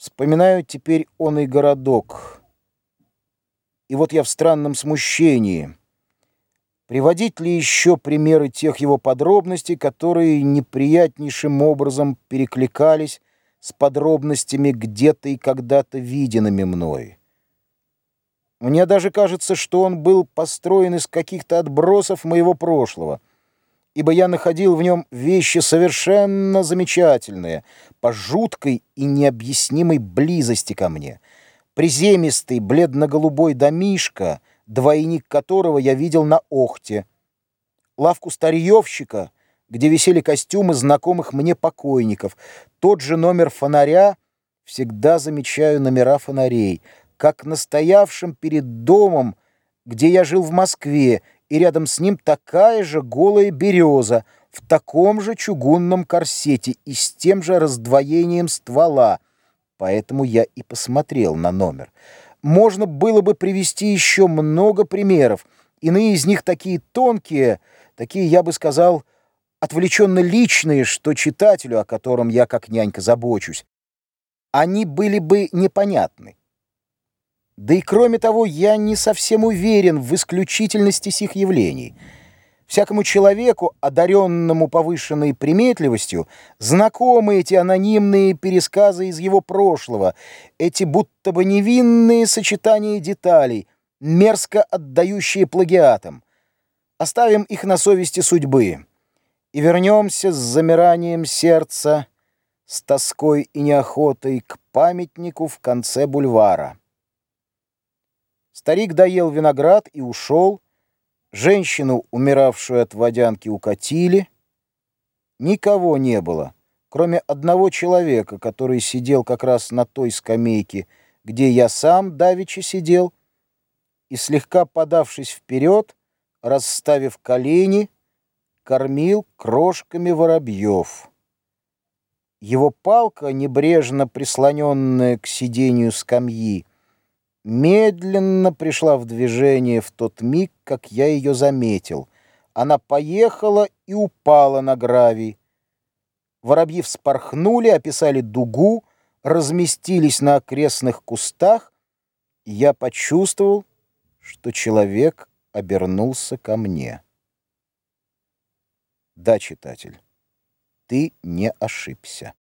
Вспоминаю теперь оный городок, и вот я в странном смущении. Приводить ли еще примеры тех его подробностей, которые неприятнейшим образом перекликались с подробностями где-то и когда-то виденными мной? Мне даже кажется, что он был построен из каких-то отбросов моего прошлого, ибо я находил в нем вещи совершенно замечательные, по жуткой и необъяснимой близости ко мне. Приземистый бледно-голубой домишко, двойник которого я видел на Охте, лавку старьевщика, где висели костюмы знакомых мне покойников, тот же номер фонаря, всегда замечаю номера фонарей, как настоявшим перед домом, где я жил в Москве, и рядом с ним такая же голая береза в таком же чугунном корсете и с тем же раздвоением ствола. Поэтому я и посмотрел на номер. Можно было бы привести еще много примеров. Иные из них такие тонкие, такие, я бы сказал, отвлеченно личные, что читателю, о котором я как нянька забочусь, они были бы непонятны. Да и кроме того, я не совсем уверен в исключительности сих явлений. Всякому человеку, одаренному повышенной приметливостью, знакомы эти анонимные пересказы из его прошлого, эти будто бы невинные сочетания деталей, мерзко отдающие плагиатам. Оставим их на совести судьбы и вернемся с замиранием сердца, с тоской и неохотой к памятнику в конце бульвара. Старик доел виноград и ушел. Женщину, умиравшую от водянки, укатили. Никого не было, кроме одного человека, который сидел как раз на той скамейке, где я сам давеча сидел, и, слегка подавшись вперед, расставив колени, кормил крошками воробьев. Его палка, небрежно прислоненная к сиденью скамьи, медленно пришла в движение в тот миг, как я ее заметил. Она поехала и упала на гравий. Воробьи вспорхнули, описали дугу, разместились на окрестных кустах, и я почувствовал, что человек обернулся ко мне. Да, читатель, ты не ошибся.